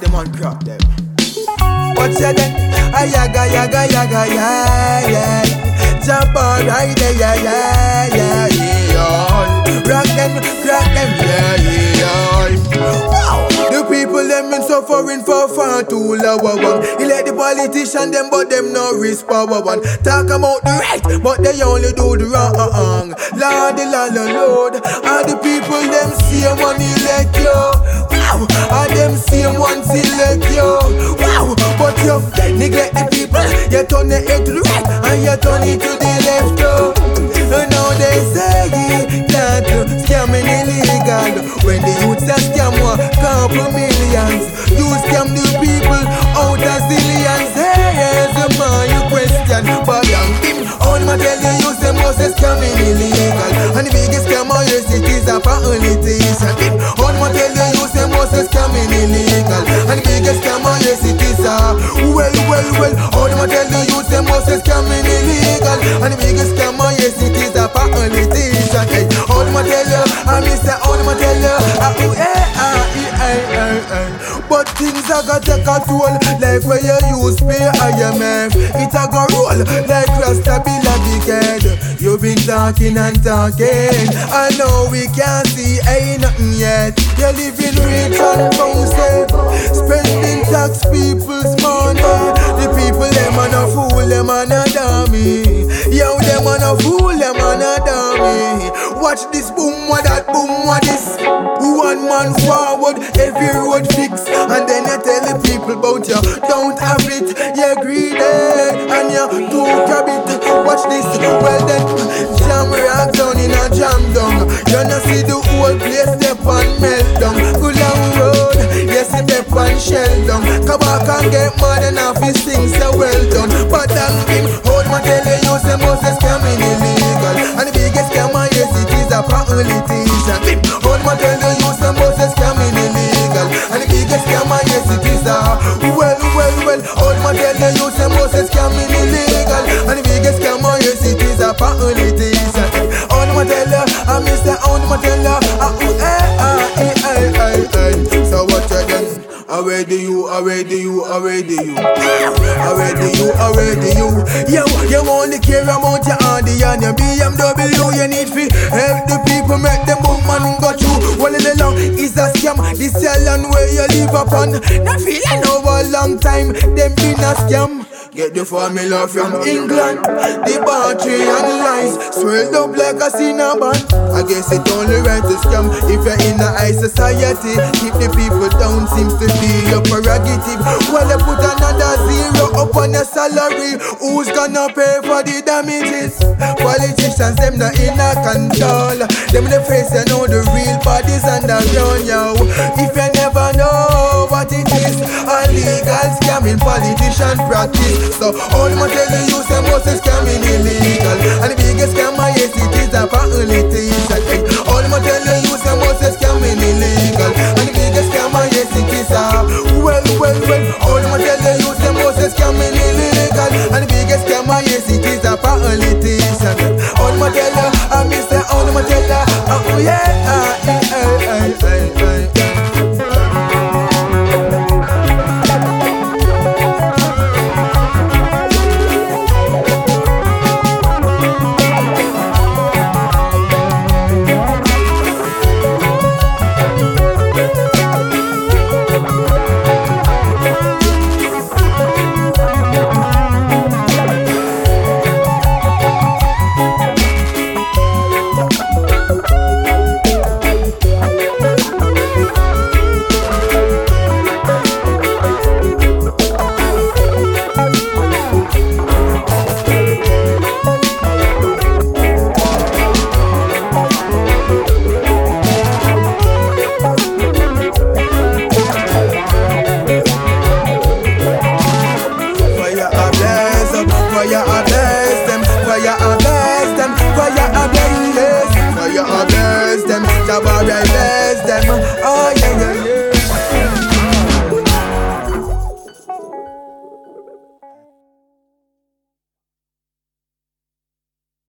them and crap them. What's your then? Yaga, yaga, yaga, yeah, yeah. Jump on right there, yeah, yeah, yeah, yeah. Rock them, crack them, yeah, yeah. Wow. The people them been suffering for far too long. He let the politician them, but them no respond. Talk about the right, but they only do the wrong. Lord, the Lord, and the people them see money like you. Wow, and them same ones select you. Wow, but you neglect the people. You turn the head to the right and you turn it to the left. And now they say that scamming illegal. When the youths are scam couple millions, you scam the people out of zillions. Hey, here's the man you question, but all my tell you say most is scamming illegal. And the biggest scammer yes it is a politician. All my tell you say most is scamming illegal. And the biggest scammer yes it is a well. All my tell you say most is scamming illegal. And the biggest scammer yes it is a politician. Hey, all my tell you, I miss that. All my tell you, but things are gonna take a toll. Like where you use pay IMF, it a go roll like Rasta Billa Big Head. You been talking and talking, I know we can't see ain't nothing yet. You're living rich and bouncing, spending tax people's money. The people them a no fool, them a no dummy. Yo, them a no fool, them a no dummy. Watch this boom, what that boom, what this. One man forward, every road fix. And then you tell the people about you don't have it. You're greedy and you're too cabit. Watch this, well then jam rock down in a jam down. You know see the whole place step and melt down. Go long road, yes step and shell down. Come back and get mad and half his things so well done. But thank him, hold my tell you say most is scamming illegal. And the biggest scammer yes it is a politician. Hold my tell you say most is scamming illegal. And the biggest scammer yes it is a well. All my tell you say most is scamming illegal. And the biggest scammer yes it is a politician. All my tell you, I miss that. All my tell you, so what you done? Away do you? Yo, you only care about your Audi and your BMW. You need to help the people, make them boom and go through. All in the long is a scam. This island where you live upon. Not feeling over a long time, them been a scam. Get the formula from England. The battery and lies swelled up like a cinnamon. I guess it only right to scam if you're in a high society. Keep the people down seems to be your prerogative. Well, they put another zero up on your salary. Who's gonna pay for the damages? Politicians, them not in a control. Them the face, you know the real bodies underground, yo. If you never know what it is, illegal scamming politician practice. So all my tell you say most is scamming illegal. And the biggest scammer yes it is a politician. Hey, all my tell you say most is scamming illegal. And the biggest scammer yes it is a well. All my tell you say most is scamming illegal.